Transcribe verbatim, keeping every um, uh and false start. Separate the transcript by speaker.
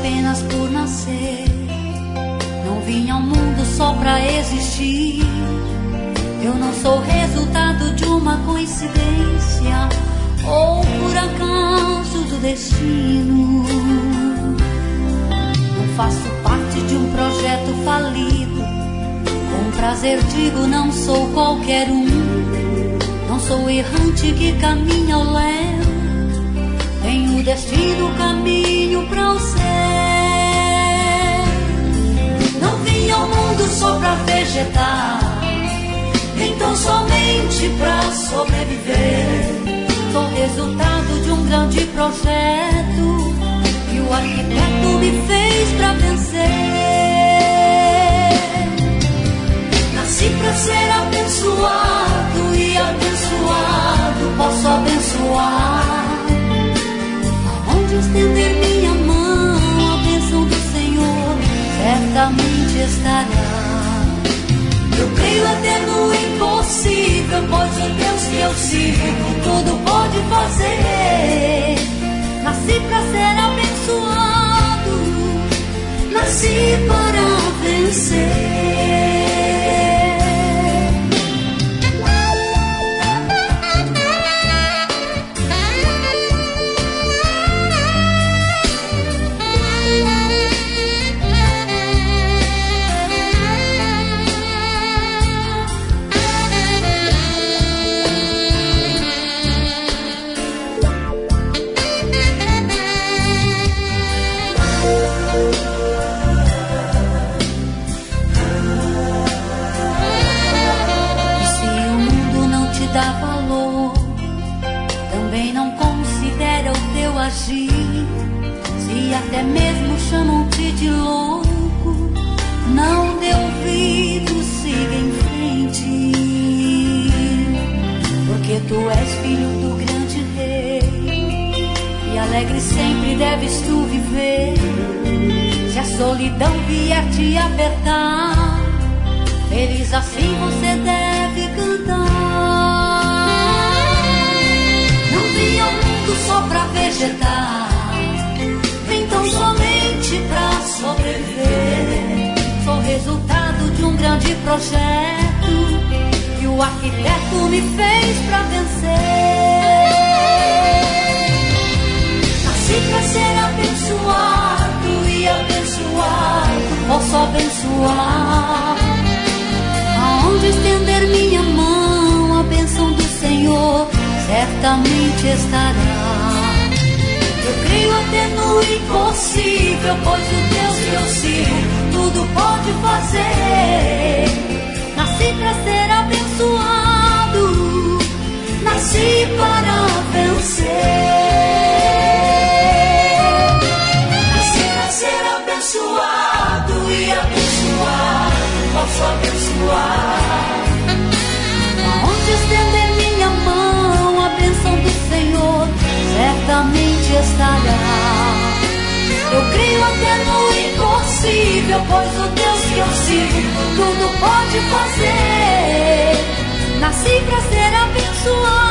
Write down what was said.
Speaker 1: apenas por nascer. Não vim ao mundo só pra existir. Eu não sou resultado de uma coincidência ou por acaso do destino. Não faço parte de um projeto falido. Com prazer digo, não sou qualquer um. Não sou errante que caminha ao léu. Tenho destino, caminho para o céu. Não vim ao mundo só pra vegetar, então somente pra sobreviver. Sou resultado de um grande projeto que o arquiteto me fez pra vencer. Nasci pra ser abençoado e abençoado posso abençoar. Aonde estender minha mão, a bênção do Senhor certamente estará. Eu creio até no impossível, pois o Deus que eu sigo tudo pode fazer. Nasci pra ser abençoado, nasci para vencer. Se até mesmo chamam-te de louco, não dê ouvido, siga em frente, porque tu és filho do grande rei e alegre sempre deves tu viver. Se a solidão vier te apertar, feliz assim você deve cantar. Não vim ao mundo só pra vegetar, então somente pra sobreviver. Sou resultado de um grande projeto que o arquiteto me fez pra vencer. Nasci pra ser abençoado e abençoado posso abençoar. Aonde estender minha mão, a bênção do Senhor certamente estará. Eu creio até no impossível, pois o Deus que eu sigo tudo pode fazer. Nasci pra ser abençoado, nasci para vencer. Nasci pra ser abençoado e abençoado posso abençoar. Aonde estender minha mão, a bênção do Senhor certamente estará. Eu creio até no impossível, pois o Deus que eu sigo tudo pode fazer. Nasci pra ser abençoado,